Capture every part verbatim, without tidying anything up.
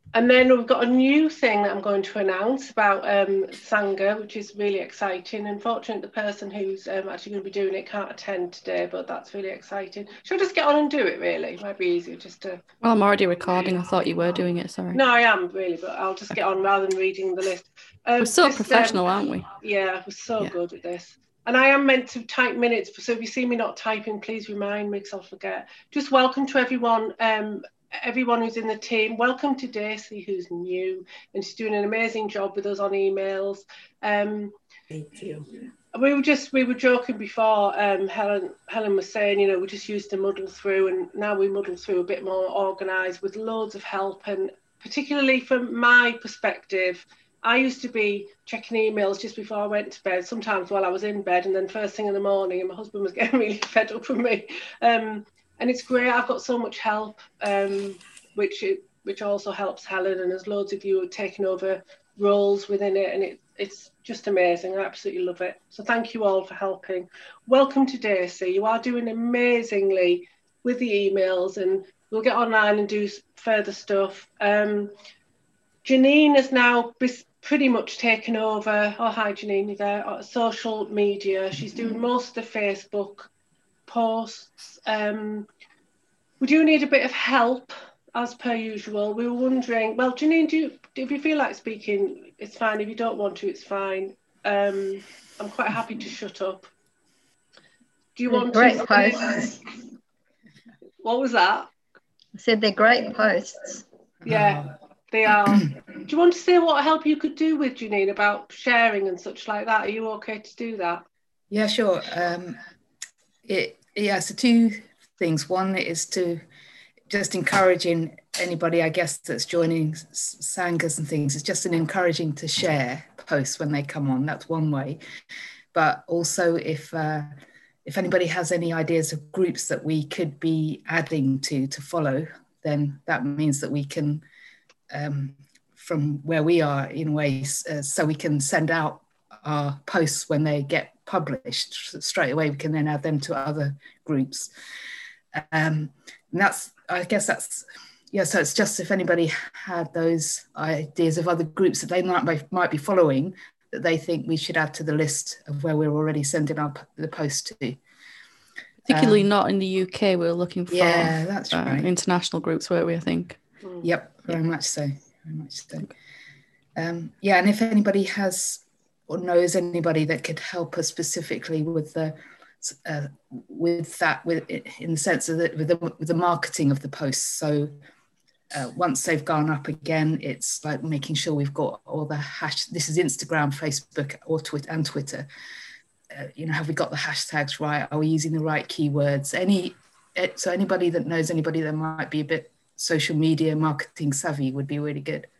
And then we've got a new thing that I'm going to announce about um, Sangha, which is really exciting. Unfortunately, the person who's um, actually going to be doing it can't attend today, but that's really exciting. Should I just get on and do it, really? It might be easier just to... Well, I'm already recording. I thought you were doing it, sorry. No, I am, really, but I'll just get on rather than reading the list. Um, We're so this, professional, um, aren't we? Yeah, we're so Yeah. good at this. And I am meant to type minutes, so if you see me not typing, please remind me because I'll forget. Just welcome to everyone, um, everyone who's in the team. Welcome to Daisy, who's new, and she's doing an amazing job with us on emails. Um, Thank you. we were just we were joking before. Um, Helen Helen was saying, you know, we just used to muddle through, and now we muddle through a bit more organised with loads of help. And particularly from my perspective, I used to be checking emails just before I went to bed, sometimes while I was in bed, and then first thing in the morning, and my husband was getting really fed up with me. Um, and it's great. I've got so much help, um, which it, which also helps Helen, and there's loads of you who are taking over roles within it, and it, it's just amazing. I absolutely love it. So thank you all for helping. Welcome to Daisy. You are doing amazingly with the emails, and we'll get online and do further stuff. Um, Janine has now pretty much taken over. Oh, hi, Janine, you there? Uh, social media. She's doing most of the Facebook posts. Um, we do need a bit of help, as per usual. We were wondering, well, Janine, do you, if you feel like speaking, it's fine. If you don't want to, it's fine. Um, I'm quite happy to shut up. Do you they're want great to? Posts. What was that? I said they're great posts. Yeah, they are. Do you want to say what help you could do with Janine about sharing and such like that? Are you okay to do that? Yeah, sure. Um, it yeah, so two things. One is to just encouraging anybody, I guess, that's joining Sanghas and things. It's just an encouraging to share posts when they come on. That's one way. But also, if uh, if anybody has any ideas of groups that we could be adding to to follow, then that means that we can, um, from where we are in ways, uh, so we can send out our posts when they get published straight away. We can then add them to other groups. Um, and that's, I guess that's, yeah, so it's just if anybody had those ideas of other groups that they might be, might be following that they think we should add to the list of where we're already sending up the post to. Particularly um, not in the U K, we we're looking for yeah, that's uh, right. international groups, weren't we, I think? Yep, very yeah. much so, very much so. Um, yeah, and if anybody has or knows anybody that could help us specifically with the uh, with that, with in the sense of the, with the, with the marketing of the posts. So uh, once they've gone up again, it's like making sure we've got all the hash. This is Instagram, Facebook, or Twitter and Twitter. Uh, you know, have we got the hashtags right? Are we using the right keywords? Any so anybody that knows anybody that might be a bit social media marketing savvy would be really good.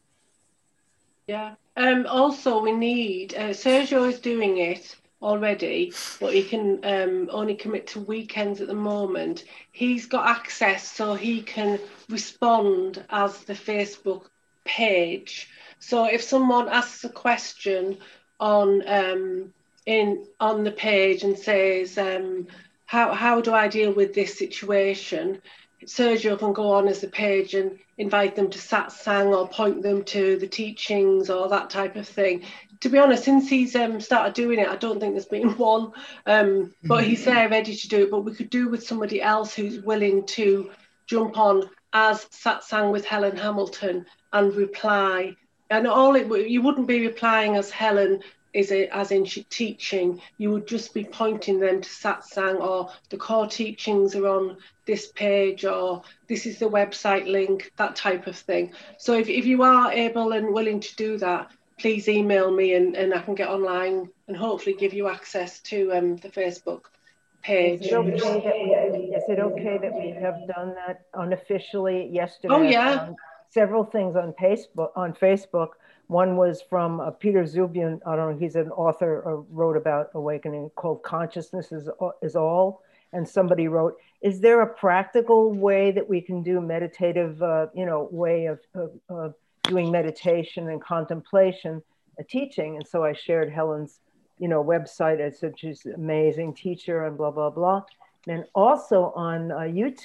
Yeah. Um, also, we need, uh, Sergio is doing it already, but he can um, only commit to weekends at the moment. He's got access so he can respond as the Facebook page. So if someone asks a question on um, in on the page and says, um, how, how do I deal with this situation? Sergio can go on as the page and invite them to satsang or point them to the teachings or that type of thing. To be honest, since he's um, started doing it, I don't think there's been one, um, but he's there ready to do it. But we could do with somebody else who's willing to jump on as satsang with Helen Hamilton and reply. And all it you wouldn't be replying as Helen is it as in teaching, you would just be pointing them to satsang or the core teachings are on this page or this is the website link, that type of thing. So if, if you are able and willing to do that, please email me and, and I can get online and hopefully give you access to um, the Facebook page. Is it okay that we, is it okay that we have done that unofficially yesterday? Oh yeah. Several things on Facebook. On Facebook, one was from uh, Peter Zubian. I don't know. He's an author. Uh, wrote about awakening called "Consciousness is is All," and somebody wrote, "Is there a practical way that we can do meditative, uh, you know, way of, of, of doing meditation and contemplation, a teaching?" And so I shared Helen's, you know, website. It's such an amazing teacher and blah blah blah. And also on uh, YouTube,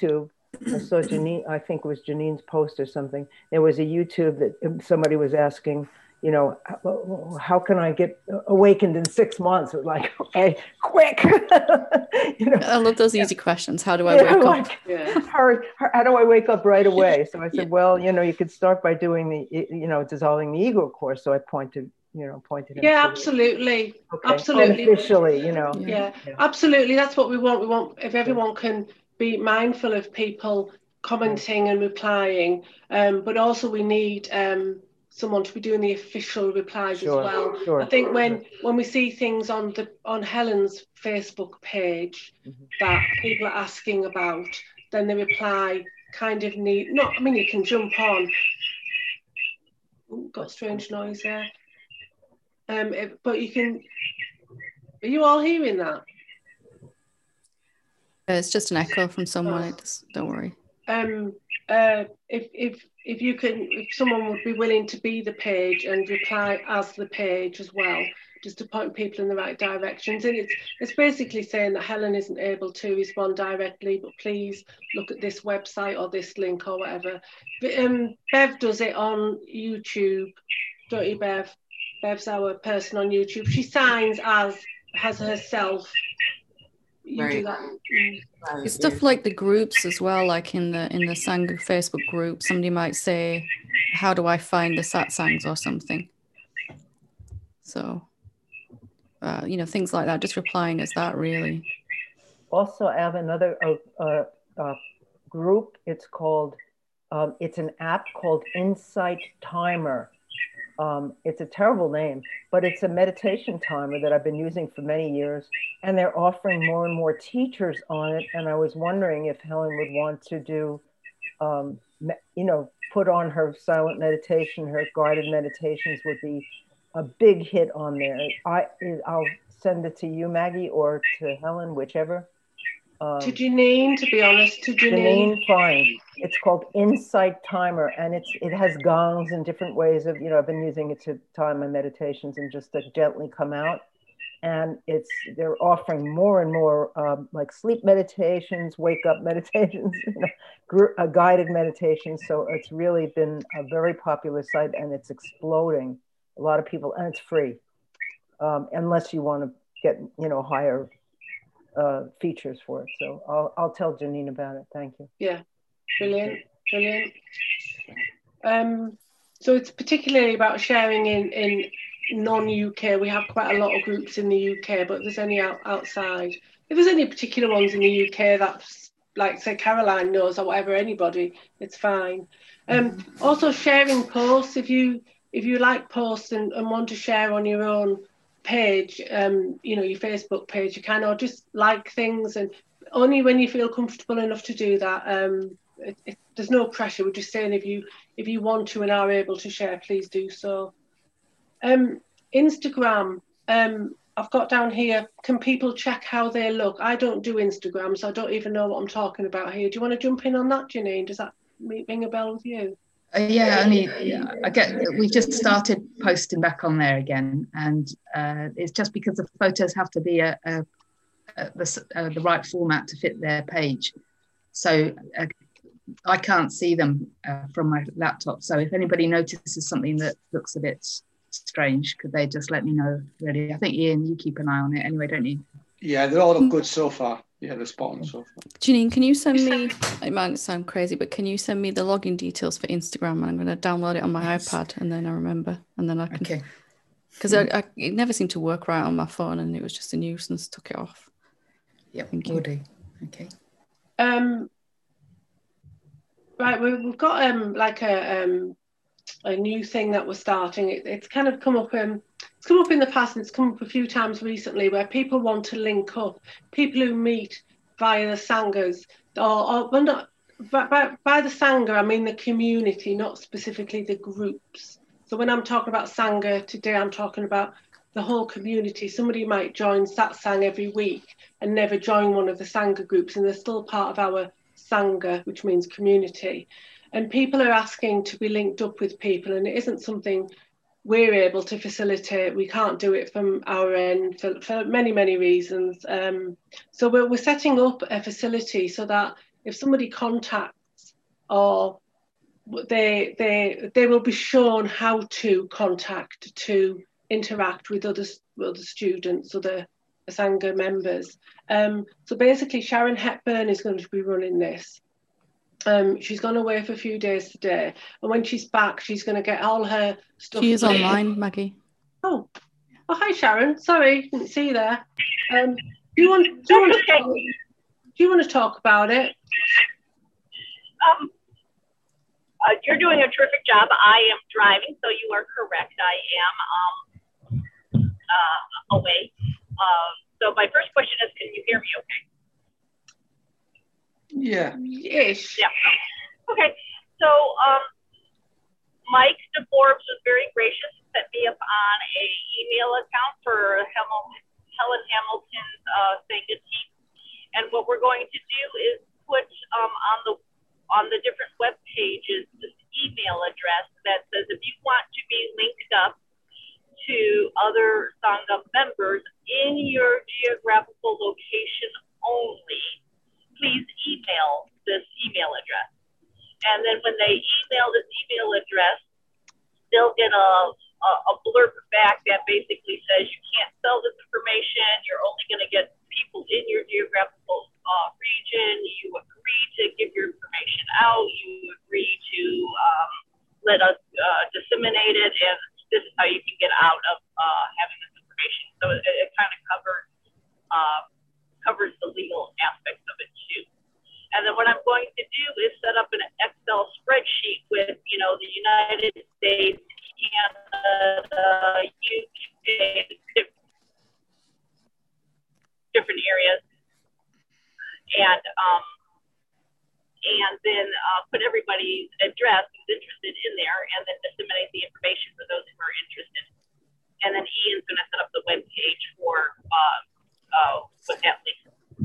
I saw Janine, I think it was Janine's post or something. There was a YouTube that somebody was asking, you know, how, how can I get awakened in six months? It was like, okay, quick. You know, I love those easy questions. How do I yeah, wake like, up? Yeah. how, how do I wake up right away? So I said, Yeah. well, you know, you could start by doing the, you know, dissolving the ego course. So I pointed, you know, pointed him Yeah, to absolutely. Okay. Absolutely. Unofficially, you know. Yeah. Yeah, Yeah. absolutely. That's what we want. We want if everyone can be mindful of people commenting and replying, um, but also we need um, someone to be doing the official replies Sure, as well. sure, I think when sure. when we see things on the on Helen's Facebook page Mhm. that people are asking about, then the reply kind of need not. I mean, you can jump on. Ooh, got strange noise there. Um, it, but you can. Are you all hearing that? It's just an echo from someone. Oh. It's, don't worry. Um, uh, if if if you can, if someone would be willing to be the page and reply as the page as well, just to point people in the right directions. And it's it's basically saying that Helen isn't able to respond directly, but please look at this website or this link or whatever. But, um, Bev does it on YouTube, don't you, Bev? Bev's our person on YouTube. She signs as has herself. You Right. do that. Mm. Right, It's stuff yes. like the groups as well, like in the in the Sangha Facebook group, somebody might say, how do I find the satsangs or something? So, uh, you know, things like that, just replying as that really. Also, I have another uh, uh, uh, group. It's called, um, it's an app called Insight Timer. Um, it's a terrible name, but it's a meditation timer that I've been using for many years. And they're offering more and more teachers on it. And I was wondering if Helen would want to do, um, you know, put on her silent meditation, her guided meditations would be a big hit on there. I, I'll send it to you, Maggie, or to Helen, whichever. Um, To Janine, to be honest, to Janine. Janine, fine. It's called Insight Timer, and it's it has gongs and different ways of, you know, I've been using it to time my meditations and just to gently come out. And it's they're offering more and more um, like sleep meditations, wake up meditations, you know, gr- uh, guided meditations. So it's really been a very popular site, and it's exploding. A lot of people, and it's free, um, unless you want to get, you know, higher uh, features for it. So I'll I'll tell Janine about it. Thank you. Yeah, brilliant, brilliant. Um, so it's particularly about sharing in in non-U K. We have quite a lot of groups in the U K, but if there's any out, outside, if there's any particular ones in the U K that, like say Caroline knows or whatever, anybody, it's fine. Um, also sharing posts, if you if you like posts and, and want to share on your own page, um, you know, your Facebook page, you can, or just like things, and only when you feel comfortable enough to do that. Um, it, it, there's no pressure. We're just saying if you if you want to and are able to share, please do so. Um, Instagram, um, I've got down here, can people check how they look? I don't do Instagram, so I don't even know what I'm talking about here. Do you want to jump in on that, Janine? Does that ring a bell with you? Uh, yeah, only yeah, I get. We've just started posting back on there again, and uh, it's just because the photos have to be a, a, a the, uh, the right format to fit their page. So uh, I can't see them uh, from my laptop. So if anybody notices something that looks a bit strange, could they just let me know? Really, I think Ian, you keep an eye on it anyway, don't you? Yeah, they all look good so far. Yeah, they're spot on so far. Janine, can you send me, it might sound crazy, but can you send me the login details for Instagram? And I'm going to download it on my yes. iPad, and then I remember, and then I can, okay. Because I, I, it never seemed to work right on my phone, and it was just a nuisance, took it off. Yep, will do. Okay. Um, right, we've got um like a um a new thing that we're starting. It, it's kind of come up um it's come up in the past, and it's come up a few times recently, where people want to link up, people who meet via the sanghas, or, or well, not by, by the sangha I mean the community, not specifically the groups. So when I'm talking about sangha today, I'm talking about the whole community. Somebody might join satsang every week and never join one of the sangha groups, and they're still part of our sangha, which means community. And people are asking to be linked up with people, and it isn't something we're able to facilitate. We can't do it from our end for, for many, many reasons. Um, so we're, we're setting up a facility so that if somebody contacts, or they they they will be shown how to contact to interact with other other students, other Sangha members. Um, so basically, Sharon Hepburn is going to be running this. Um, she's gone away for a few days today, and when she's back, she's going to get all her stuff. She is written. online, Maggie. Oh, oh, hi Sharon. Sorry, didn't see you there. Um, do you want? Do you want to talk, do you want to talk about it? Um, uh, you're doing a terrific job. I am driving, so you are correct. I am um, uh, away. Uh, so my first question is, can you hear me okay? Yeah. Ish. Yeah. Okay. So um, Mike DeForbes was very gracious and set me up on a email account for Hel- Helen Hamilton's uh, Sangha team. And what we're going to do is put um, on the on the different web pages this email address that says if you want to be linked up to other Sangha members in your geographical location only, please email this email address. And then when they email this email address, they'll get a, a, a blurb back that basically says you can't sell this information. You're only going to get people in your geographical uh, region. You agree to give your information out. You agree to um, let us uh, disseminate it. And this is how you can get out of uh, having this information. So it, it kind of covers, uh, covers the legal aspects of it too. And then what I'm going to do is set up an Excel spreadsheet with, you know, the United States, Canada, U K, different areas, and um, and then uh, put everybody's address who's interested in there, and then disseminate the information for those who are interested. And then Ian's going to set up the web page for uh, uh, with that link.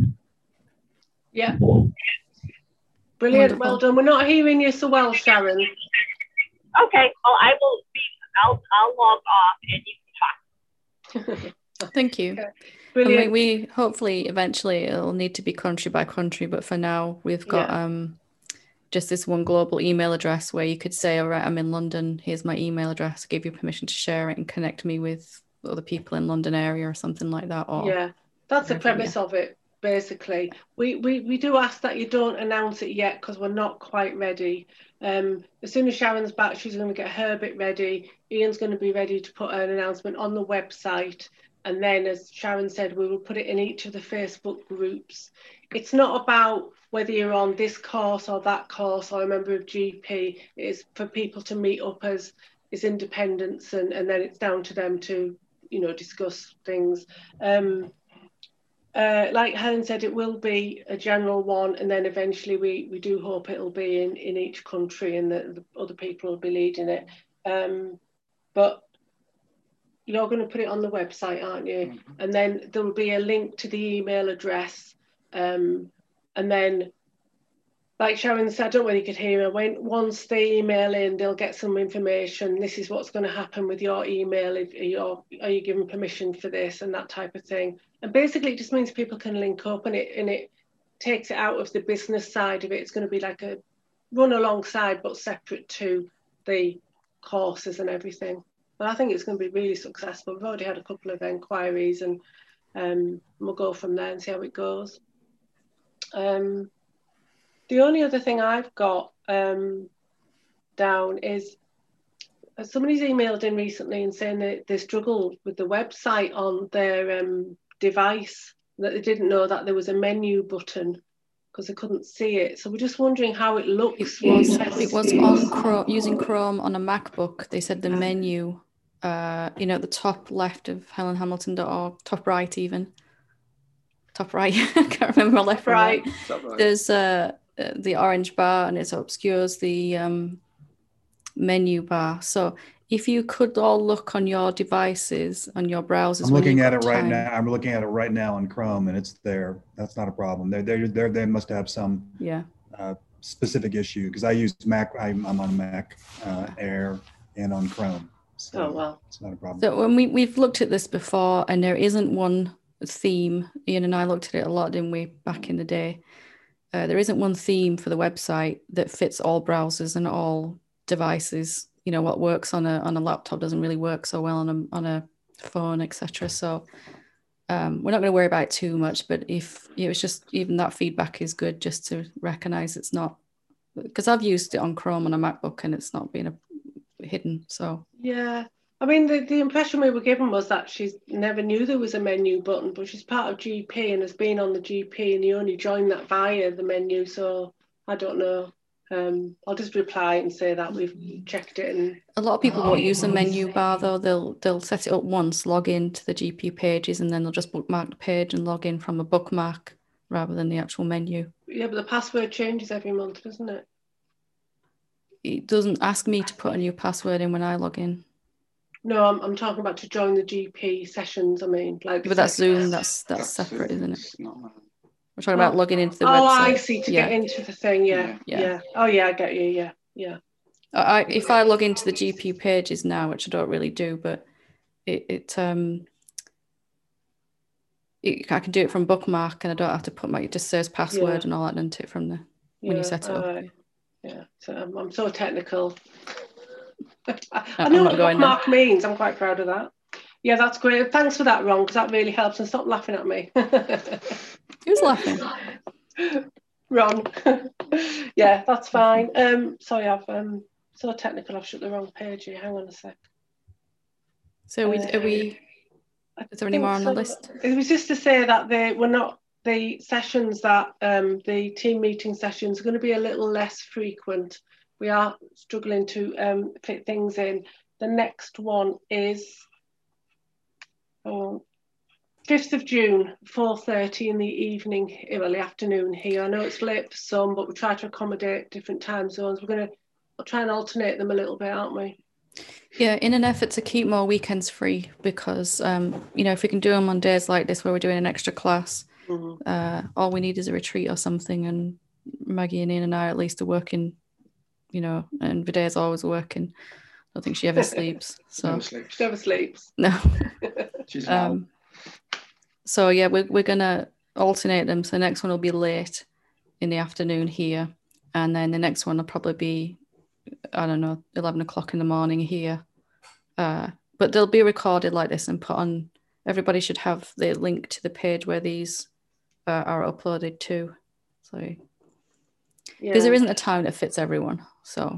Yeah. Brilliant. Wonderful. Well done. We're not hearing you so well, Sharon. Okay. Well, I will be. I'll I'll log off and you can talk. Thank you. Okay. And we, Brilliant. we hopefully eventually it'll need to be country by country, but for now we've got Yeah. um just this one global email address where you could say, all right, I'm in London, here's my email address, give you permission to share it and connect me with other people in London area or something like that. Or Yeah, that's the wherever, premise yeah. of it, basically. We, we, we do ask that you don't announce it yet because we're not quite ready. Um, as soon as Sharon's back, she's going to get her bit ready. Ian's going to be ready to put an announcement on the website. And then, as Sharon said, we will put it in each of the Facebook groups. It's not about whether you're on this course or that course or a member of G P. It is for people to meet up as, as independents, and, and then it's down to them to, you know, discuss things. Um, uh, like Helen said, it will be a general one, and then eventually we, we do hope it'll be in, in each country, and that the other people will be leading it. Um, but you're going to put it on the website, aren't you? Mm-hmm. And then there will be a link to the email address. Um, and then, like Sharon said, I don't know whether you could hear her, when, once they email in, they'll get some information. This is what's going to happen with your email. If you're, are you given permission for this and that type of thing? And basically it just means people can link up, and it, and it takes it out of the business side of it. It's going to be like a run alongside, but separate to the courses and everything. But I think it's going to be really successful. We've already had a couple of inquiries, and um, we'll go from there and see how it goes. Um, the only other thing I've got um, down is somebody's emailed in recently and saying that they struggled with the website on their um, device, that they didn't know that there was a menu button because they couldn't see it. So we're just wondering how it looks. It was, it was on Chrome, using Chrome on a MacBook. They said the menu, uh, you know, at the top left of helen hamilton dot org, top right even. Top right, I can't remember my left right. right. There's uh, the orange bar, and it obscures the um, menu bar. So if you could all look on your devices, on your browsers. I'm looking at it time. right now. I'm looking at it right now on Chrome, and it's there. That's not a problem. They they they they must have some yeah uh, specific issue, because I use Mac. I'm, I'm on Mac uh, Air and on Chrome. So oh well, it's not a problem. So when we we've looked at this before, and there isn't one theme. Ian and I looked at it a lot, didn't we, back in the day? uh, there isn't one theme for the website that fits all browsers and all devices. You know, what works on a on a laptop doesn't really work so well on a on a phone, et cetera. So um, we're not going to worry about it too much. But if it was just even that feedback is good, just to recognize it's not, because I've used it on Chrome on a MacBook and it's not been a, hidden. So yeah. I mean, the, the impression we were given was that she never knew there was a menu button, but she's part of G P and has been on the G P, and you only join that via the menu. So I don't know. Um, I'll just reply and say that we've checked it. And a lot of people won't use the menu bar though. They'll they'll set it up once, log into the G P pages, and then they'll just bookmark the page and log in from a bookmark rather than the actual menu. Yeah, but the password changes every month, doesn't it? It doesn't ask me to put a new password in when I log in. No, I'm I'm talking about to join the G P sessions. I mean, like. But that's Zoom. That's that's, that's separate, Zoom. isn't it? It's not, We're talking oh, about logging into the oh, website. Oh, I see. To yeah. get into the thing, yeah, yeah, yeah. Oh, yeah, I get you. Yeah, yeah. I if I log into the G P pages now, which I don't really do, but it it um. It, I can do it from bookmark, and I don't have to put my, it just says password Yeah. and all that into it from the Yeah, when you set it up. uh, yeah, so I'm, I'm so technical. I, I I'm know not what going bookmark means. I'm quite proud of that. Yeah, that's great. Thanks for that, Ron, because that really helps. And stop laughing at me. Who's laughing? Ron. Yeah, that's fine. Um, sorry, I've um so technical. I've shut the wrong page here. Hang on a sec. So we, Uh, are we? I Is there any think more on so. the list? It was just to say that they were not the sessions that um, the team meeting sessions are going to be a little less frequent. We are struggling to um, fit things in. The next one is oh, fifth of June, four thirty in the evening, well, the afternoon here. I know it's late for some, but we try to accommodate different time zones. We're going to try and alternate them a little bit, aren't we? Yeah, in an effort to keep more weekends free, because um, you know, if we can do them on days like this where we're doing an extra class, mm-hmm. uh, all we need is a retreat or something, and Maggie and Ian and I at least are working, you know, and Videa's always working. I don't think she ever sleeps. So never sleeps. She never sleeps. No. She's um, so yeah, we're we're gonna alternate them. So the next one will be late in the afternoon here, and then the next one will probably be, I don't know, eleven o'clock in the morning here. Uh, but they'll be recorded like this and put on. Everybody should have the link to the page where these uh, are uploaded to. So, because yeah. there isn't a time that fits everyone. So,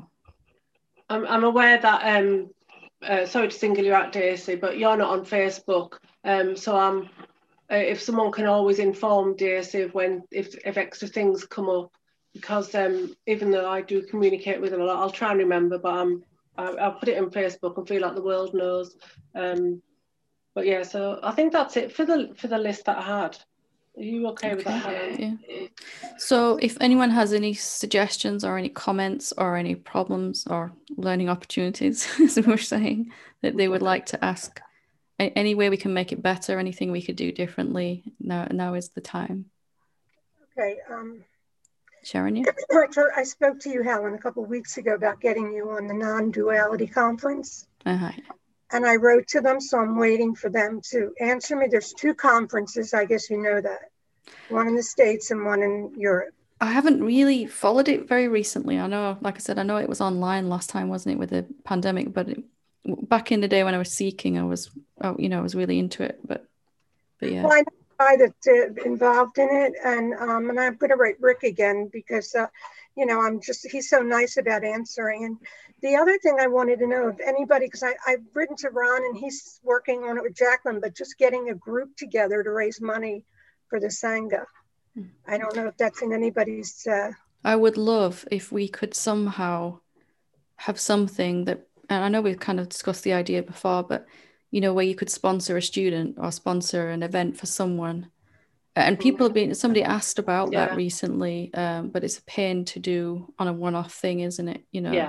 I'm I'm aware that um, uh, sorry to single you out, Daisy, but you're not on Facebook. Um, so I'm. Uh, if someone can always inform Daisy of when if if extra things come up. Because um, even though I do communicate with them a lot, I'll try and remember, but I'm, I, I'll put it in Facebook and feel like the world knows. Um, but yeah, so I think that's it for the for the list that I had. Are you okay, okay. with that, Helen? Yeah. So if anyone has any suggestions or any comments or any problems or learning opportunities, as we were saying, that they would like to ask, any way we can make it better, anything we could do differently, now, now is the time. Okay. Um... Sharon, you? I spoke to you, Helen, a couple of weeks ago about getting you on the non-duality conference. Uh-huh. And I wrote to them, so I'm waiting for them to answer me. There's two conferences, I guess you know that. One in the States and one in Europe. I haven't really followed it very recently. I know, like I said, I know it was online last time, wasn't it, with the pandemic? But it, back in the day when I was seeking, I was, you know, I was really into it. But, but yeah. Well, I know a guy that's uh, involved in it, and um, and I'm going to write Rick again because, uh, you know, I'm just he's so nice about answering. And the other thing I wanted to know if anybody, because I've written to Ron and he's working on it with Jacqueline, but just getting a group together to raise money for the Sangha. I don't know if that's in anybody's. Uh... I would love if we could somehow have something that, and I know we've kind of discussed the idea before, but you know, where you could sponsor a student or sponsor an event for someone. And people have been, somebody asked about yeah. that recently, um, but it's a pain to do on a one-off thing, isn't it? You know, yeah.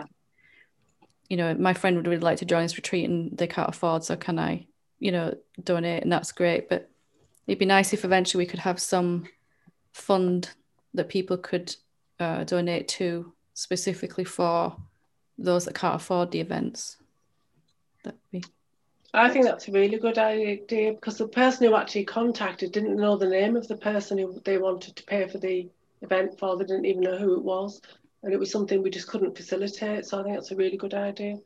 you know, my friend would really like to join this retreat and they can't afford, so can I, you know, donate? And that's great. But it'd be nice if eventually we could have some fund that people could uh, donate to specifically for those that can't afford the events. That'd be. I think that's a really good idea because the person who actually contacted didn't know the name of the person who they wanted to pay for the event for. They didn't even know who it was, and it was something we just couldn't facilitate. So I think that's a really good idea.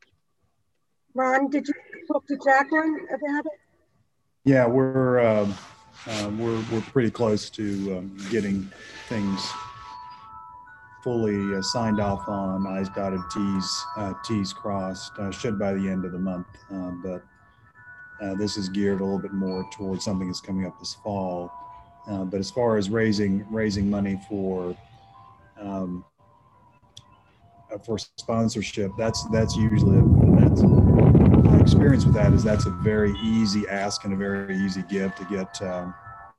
Ron, did you talk to Jacqueline about it? Yeah, we're uh, uh, we're we're pretty close to um, getting things fully uh, signed off on, I's dotted, T's uh, T's crossed. Uh, should by the end of the month, uh, but uh, this is geared a little bit more towards something that's coming up this fall. Uh, but as far as raising raising money for um, uh, for sponsorship, that's that's usually that's my experience with that is that's a very easy ask and a very easy give to get um,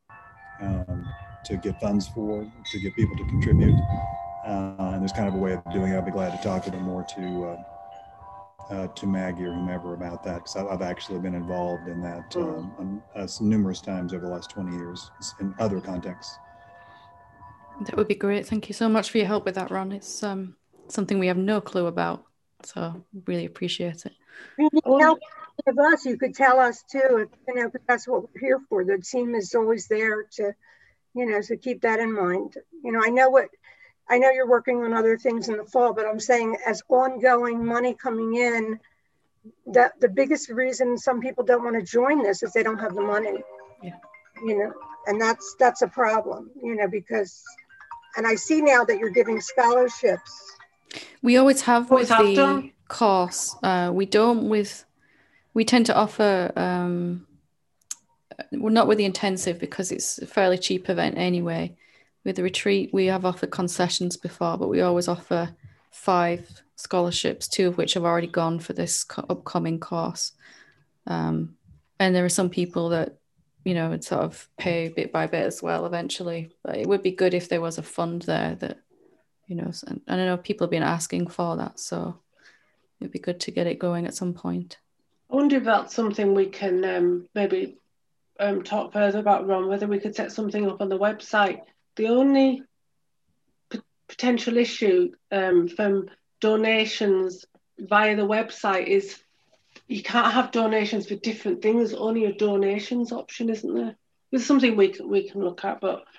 um, to get funds for, to get people to contribute. Uh, and there's kind of a way of doing it. I'll be glad to talk a bit more to uh, uh, to Maggie or whomever about that, because I've actually been involved in that um, on, uh, numerous times over the last twenty years in other contexts. That would be great. Thank you so much for your help with that, Ron. It's um, something we have no clue about, so really appreciate it. You need help of us, you could tell us too, if, you know, because that's what we're here for. The team is always there to, you know, so keep that in mind. You know, I know what, I know you're working on other things in the fall, but I'm saying as ongoing money coming in, that the biggest reason some people don't want to join this is they don't have the money. Yeah. You know, and that's that's a problem, you know, because, and I see now that you're giving scholarships. We always have Always with have the done. course. Uh, we don't with, we tend to offer, um, well, not with the intensive because it's a fairly cheap event anyway. With the retreat, we have offered concessions before, but we always offer five scholarships, two of which have already gone for this co- upcoming course. Um, and there are some people that, you know, would sort of pay bit by bit as well eventually. But it would be good if there was a fund there that, you know, and I know people have been asking for that, so it'd be good to get it going at some point. I wonder if that's something we can um, maybe um, talk further about, Ron, whether we could set something up on the website. The only p- potential issue um, from donations via the website is you can't have donations for different things. There's only a donations option, isn't there? There's something we can, we can look at, but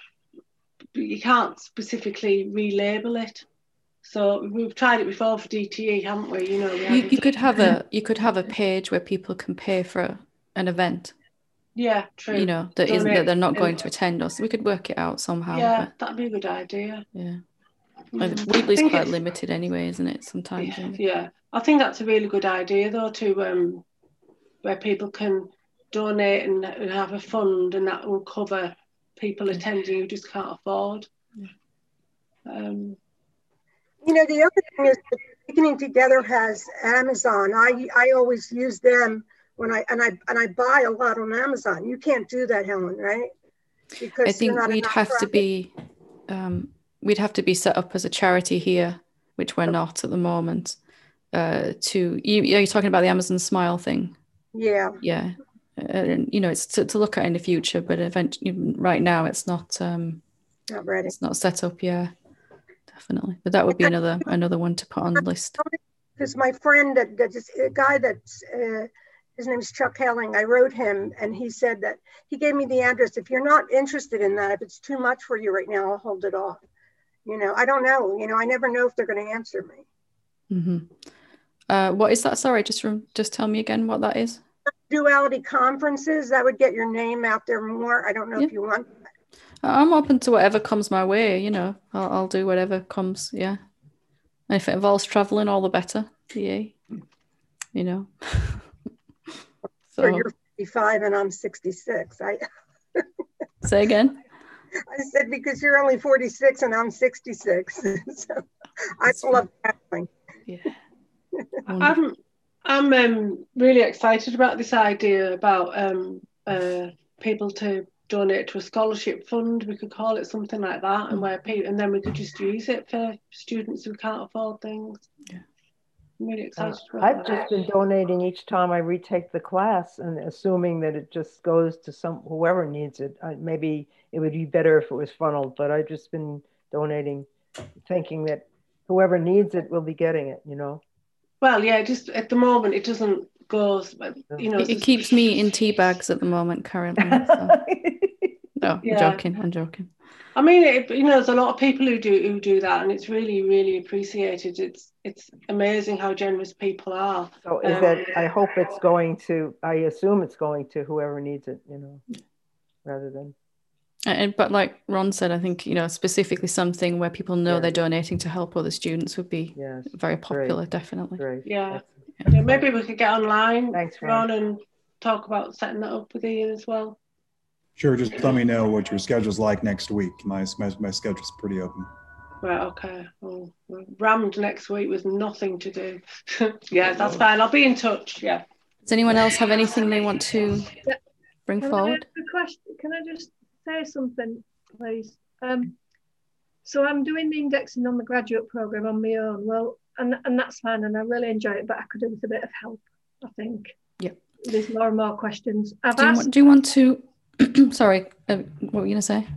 you can't specifically relabel it. So we've tried it before for D T E, haven't we? You know, we You, you could have a you could have a page where people can pay for an event. Yeah, true. You know, that isn't that they're not going to attend us. We could work it out somehow. Yeah, but, that'd be a good idea. Yeah. Mm. Weebly's quite limited anyway, isn't it? Sometimes. Yeah, yeah, I think that's a really good idea though, to um, where people can donate and, and have a fund, and that will cover people yeah. attending who just can't afford. Yeah. Um, you know, the other thing is that Awakening Together has Amazon. I I always use them when I and I and I buy a lot on Amazon. You can't do that, Helen, right? Because I think we'd have to be um, we'd have to be set up as a charity here, which we're not at the moment. Uh, to you, are you talking about the Amazon Smile thing? Yeah. Yeah. Uh, you know, it's to, to look at in the future, but eventually, right now, it's not. Um, not ready. It's not set up. Yeah, definitely. But that would be another another one to put on the list. Because my friend, that that's a guy that's uh, his name's Chuck Helling. I wrote him, and he said that he gave me the address. If you're not interested in that, if it's too much for you right now, I'll hold it off. You know, I don't know. You know, I never know if they're going to answer me. Mm-hmm. Uh, what is that? Sorry, just from just tell me again what that is. Duality conferences, that would get your name out there more. I don't know yeah. if you want that. I'm open to whatever comes my way, you know. I'll, I'll do whatever comes, yeah. And if it involves traveling, all the better. Yay. You know. So you're fifty-five and I'm sixty-six. I Say again? I said because you're only forty-six and I'm sixty-six. So That's I love traveling. Yeah. I'm I'm um, really excited about this idea about um, uh, people to donate to a scholarship fund. We could call it something like that, mm. and where people, and then we could just use it for students who can't afford things. Yeah. I'm really excited uh, about I've that. just been donating each time I retake the class, and assuming that it just goes to some whoever needs it. I, maybe it would be better if it was funneled, but I've just been donating, thinking that whoever needs it will be getting it. You know. Well, yeah, just at the moment it doesn't go, you know. It, it keeps me in tea bags at the moment currently. So. No, yeah. I'm joking, I'm joking. I mean, it, you know, there's a lot of people who do who do that, and it's really, really appreciated. It's it's amazing how generous people are. So is Um, that, I hope it's going to, I assume it's going to whoever needs it, you know, rather than, And, but like Ron said, I think, you know, specifically something where people know Yeah. they're donating to help other students would be yes. very popular, Great. definitely. Great. Yeah. That's- yeah, maybe we could get online, Thanks, Ron. Ron, and talk about setting that up with Ian as well. Sure, just let me know what your schedule's like next week. My, my, my schedule's pretty open. Right, okay. Well, we're rammed next week with nothing to do. Yeah, that's fine. I'll be in touch. Yeah. Does anyone else have anything they want to Yeah. bring Can I forward? ask a question? Can I just say something, please? Um, so I'm doing the indexing on the graduate program on my own. Well, and and that's fine, and I really enjoy it, but I could do with a bit of help, I think. Yep. There's more and more questions. I've Do you, asked. want, do you want to? Sorry, uh, what were you gonna say?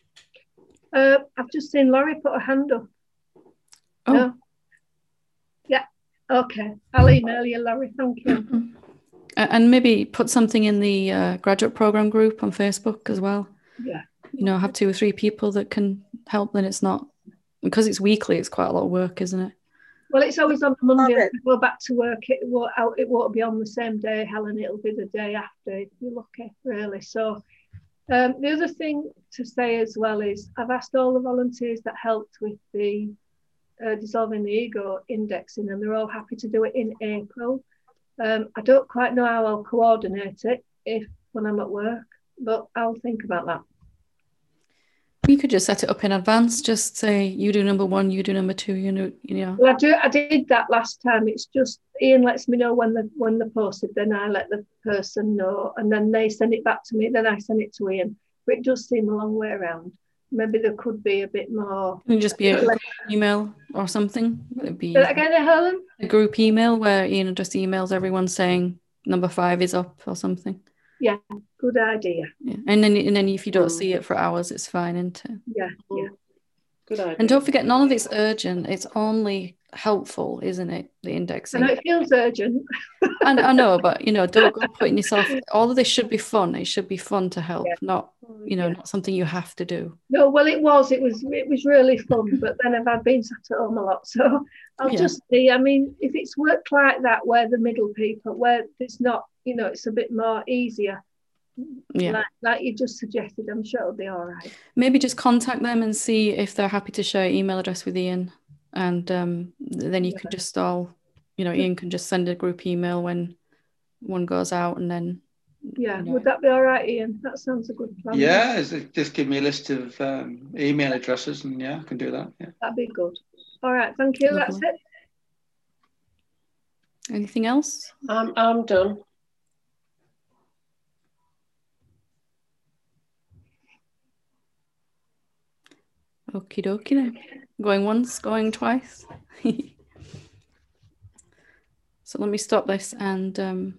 Uh, I've just seen Laurie put her hand up. Oh. No? Yeah. Okay. I'll email you, Laurie. Thank you. Uh, and maybe put something in the uh, graduate program group on Facebook as well. Yeah. You know, have two or three people that can help. Then it's not, because it's weekly. It's quite a lot of work, isn't it? Well, it's always on Monday. Love If I go back to work, it won't, out- it won't be on the same day, Helen. It'll be the day after, if you're lucky, really. So um, the other thing to say as well is I've asked all the volunteers that helped with the uh, Dissolving the Ego indexing, and they're all happy to do it in April. Um, I don't quite know how I'll coordinate it if when I'm at work, but I'll think about that. You could just set it up in advance. Just say you do number one, you do number two. You know, you know. Well, I do. I did that last time. It's just Ian lets me know when the when they're posted. Then I let the person know, and then they send it back to me. Then I send it to Ian. But it does seem a long way around. Maybe there could be a bit more. Can it just be a group email or something? Would it be Say that again, Helen? a group email where Ian just emails everyone saying number five is up or something? Yeah, good idea. Yeah. And then and then if you don't Mm. see it for hours, it's fine, isn't it? Yeah, yeah. Good idea. And don't forget, none of it's urgent. It's only helpful, isn't it? The I indexing. know it feels urgent. I, I know, but you know, don't go putting yourself. All of this should be fun. It should be fun to help, Yeah. not you know, Yeah. not something you have to do. No, well, it was. It was. It was really fun. But then I've I've been sat at home a lot, so I'll Yeah. just see. I mean, if it's work like that, where the middle people, where it's not, you know, it's a bit more easier. Yeah. Like, like you just suggested, I'm sure it'll be all right. Maybe just contact them and see if they're happy to share email address with Ian, and um, then you Yeah. can just all, you know, Ian can just send a group email when one goes out, and then Yeah, you know. would that be all right, Ian? That sounds a good plan. Yeah, is it- just give me a list of um, email addresses, and yeah, I can do that. Yeah. That'd be good. All right, thank you. That's Lovely. it. Anything else? I'm I'm done. Okie dokie then. Going once, going twice. So let me stop this and um,